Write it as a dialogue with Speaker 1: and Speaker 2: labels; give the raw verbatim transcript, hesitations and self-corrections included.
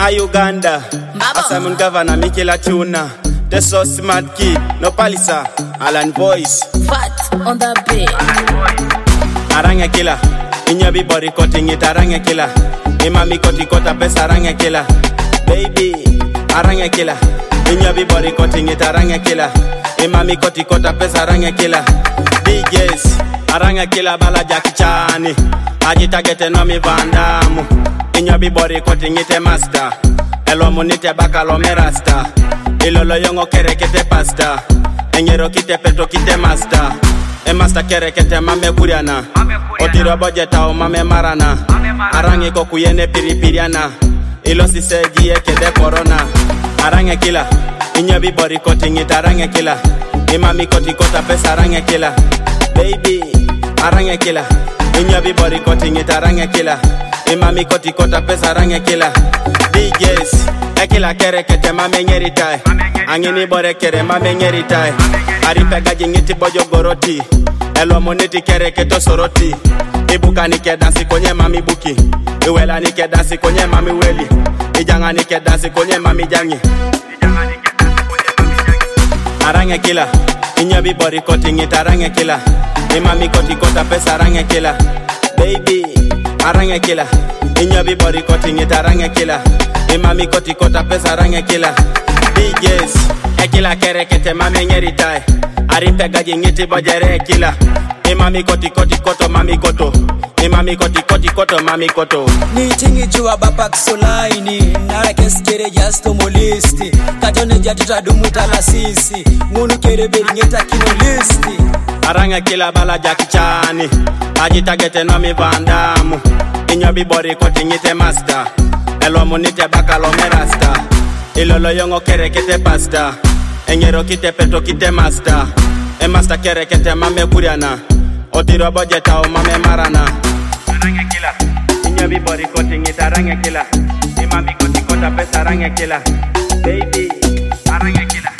Speaker 1: a Uganda. Asamun governor Mikela Tuna. The so smart kid, no palisa, Alan voice.
Speaker 2: Fat on the beat.
Speaker 1: Aranga killer, in your body cutting it, aranga killer. Imami koti kota pesa aranga killer. Baby, aranga killer. In your body cutting it, aranga killer. Imami koti kota pesa aranga killer. D Js, aranga killer bala Jackie Chani. Ajita gete no mi vandamu. In your body cutting it a master. Elo munite bakalo merasta. Ilolo yongo kere kete pasta. Engero kite petro kite master. E master kere kete mame kuriana. Otiro bojeta o mame marana. Arange koku yene piripiriana. Ilo si seji eke de corona. Arange kila. Inyo bi body cutting it arange kila. Imami koti kota pesa arange kila. Baby, arange kila. Inyo bi body cutting it arange kila. Imami koti kota pesa arange kila. D Js, ekila kere kete mame nyeri tai. Angini bore kere mame nyeri tai. Aripe gaji ngiti bojo goroti. Elo moneti kere keto soroti. Ibuka nike dansi konye mami buki. Iwela nike dansi konye mami weli. Ijanga nike dansi konye mami jangi. Arange kila. Inyo bi body cutting it arange kila. Imami koti kota pesa arange kila. Baby, arange kila. Inyo bi body cutting it arange kila. Imami koti kota pesa arange kila. D Js, ekila kere kete mame nyeri tai. Aripe gaji ngiti bojere kila. Imami koti koti koto mami koto. Imami koti koti koto mami koto.
Speaker 3: Ni tingi jua bapak solaini. Nara keskere jasto molisti. Kajone jatuta dumuta la sisi. Ngunu kere beri ngeta kino listi.
Speaker 1: Aranga kila bala Jackie Chani. Ajita gete no mi vandamu. Inyo bi body cutting it master. Elo munite bakalo merasta. Ilolo yongo kere kete pasta. Engero kite petro kite master. E master kere kete mame kuriana. Otiro bojeta o mame marana. Aranga kila. Inyo bi body cutting it aranga kila. Imami koti kota pesa aranga kila. Baby, aranga kila.